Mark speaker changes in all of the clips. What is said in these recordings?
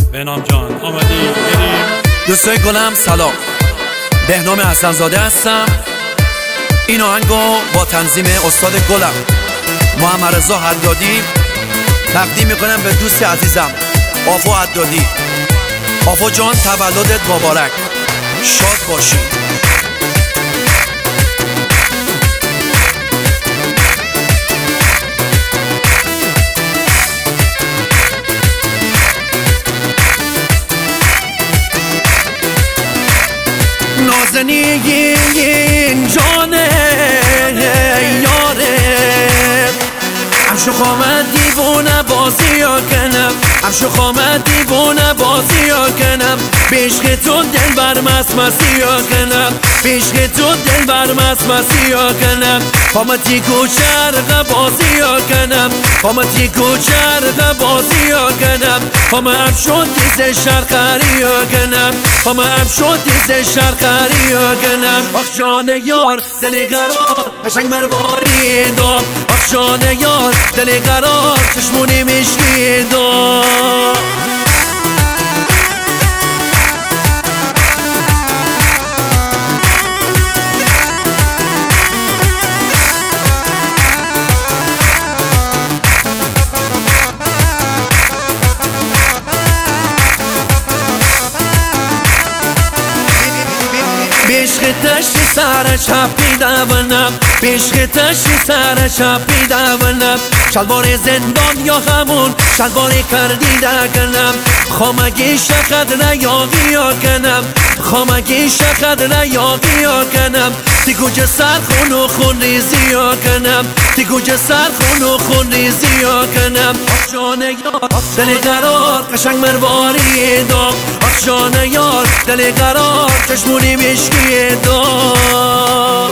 Speaker 1: بهنام جان آمدی بریم.
Speaker 2: دوستای گلم سلام، بهنام حسن‌زاده هستم. این آهنگو با تنظیم استاد گلم محمد رضا حدادی تقدیم میکنم به دوست عزیزم آفو حدادی. آفو جان تولدت مبارک، شاد باشی. نازنین جانه یاره امشو خامد دیوونه بازی ها کنم، امشو خامد دیوونه بازی ها کنم، بشق تو دل بر مسمسی ها کنم، بشق تو دل بر مسمسی ها کنم، قامتی کوچرق بازی ها کنم، قامتی کوچرق بازی ها کنم، قامم شد دیز شرقری ها کنم، قامم شد دیز شرقری ها کنم. آخ جان یار دل قرار قشنگ مرواری دام، آخ جان یار دل قرار چشمونی مشکی دام. بشق تشی سر چپی دونم، بشق تشی سر چپی دونم، شلوار زندان یا همون شلواری کردی دکنم، خامگی شقد نیاقی ها کنم، خامگی شقد نیاقی ها کنم، تیگوچه سر خون و خون ریزی ها کنم، تیگوچه سر خون و خون ریزی ها کنم. آخ جان یار دل قرار قشنگ مرواری دام، آخ جان یار دل قرار چشمونی مشکی دام.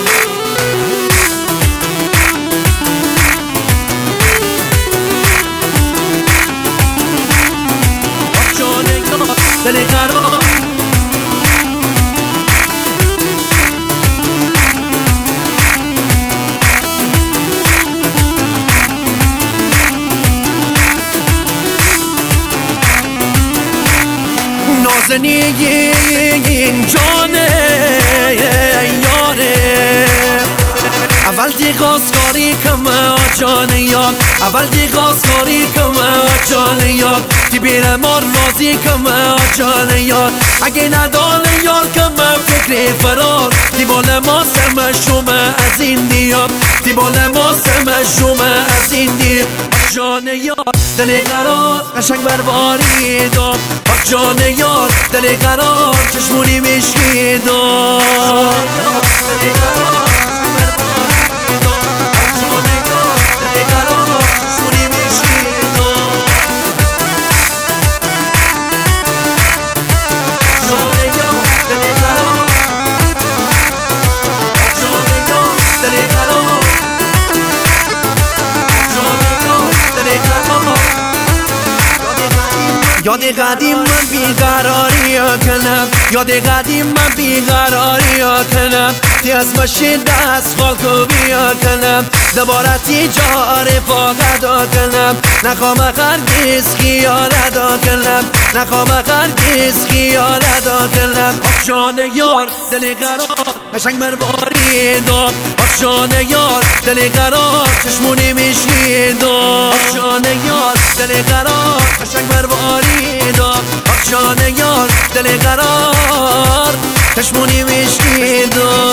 Speaker 2: آخ جان یار دل قرار نازنین جانه یاره اول دیگاز کاری کمه جان یار، اول دیگاز کاری کمه جان یار، دی بیره مار رازی کمه جان یار، اگه ندان یار کمه فکر فرار، دی بال ما سمه شومه از این دیار، دی بال ما سمه شومه از این دیار. جان یار دل قرار قشنگ برباری دام، آخ جان یار دل قرار چشمونی مشکی دام. یاد قدیم من بیقراری ها کنم، یاد قدیم من بیقراری ها کنم، تی از مشین دست خالکوبی ها کنم، دوبارتی جا رفاقت ها کنم، نخوام هرگز خیالت ها کنم، نخوام هرگز خیالت ها کنم. آخ جان یار دل قرار قشنگ مرواری دام، آخ جان یار دل قرار چشمونی مشکی دام، آخ جان یار دل قرار قشنگ مرواری دام، آخ جان یار دل قرار چشمونی مشکی دام.